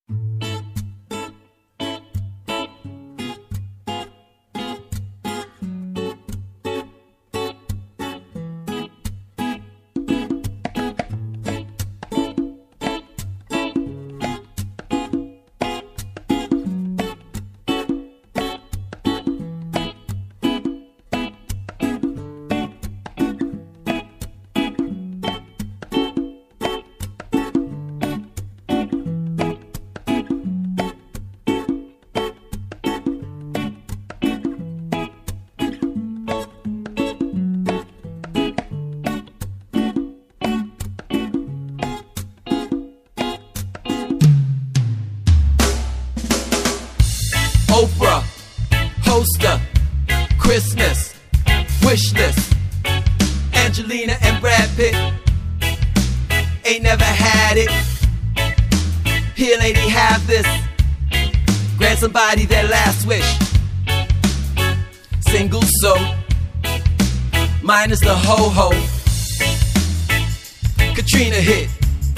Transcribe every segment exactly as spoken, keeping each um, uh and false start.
Oprah, Hoster, Christmas, wish list. Angelina and Brad Pitt ain't never had it. Here, lady, have this. Grant somebody their last wish. Single so, minus the ho-ho. Katrina hit,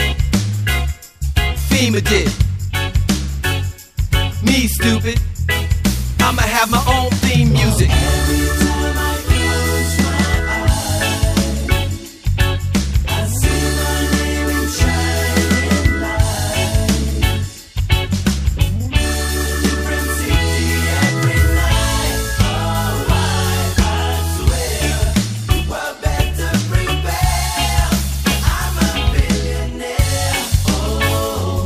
FEMA did. Me stupid, I'ma have my own theme music. Every time I close my eyes, I see my name in shining lights. Different city every night. Oh, I swear, we're better prepare. I'm a billionaire. Oh,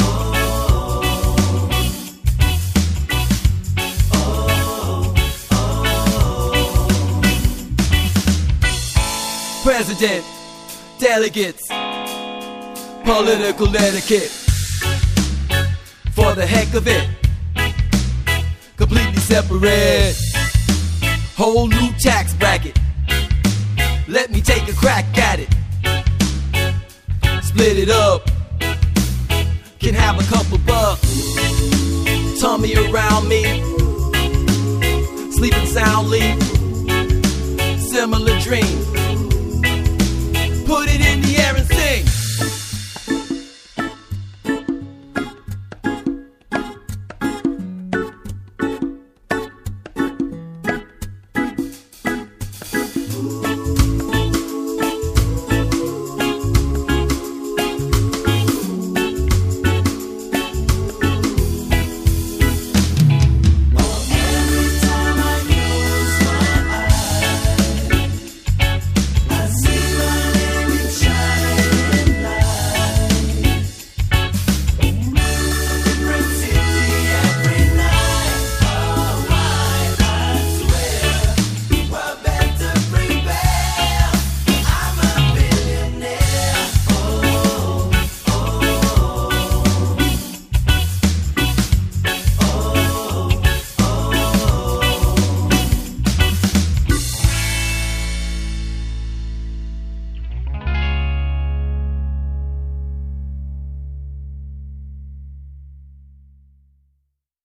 President, delegates, political etiquette. For the heck of it, completely separate. Whole new tax bracket. Let me take a crack at it. Split it up. Can have a couple bucks. Tummy around me. Sleeping soundly. Similar dream.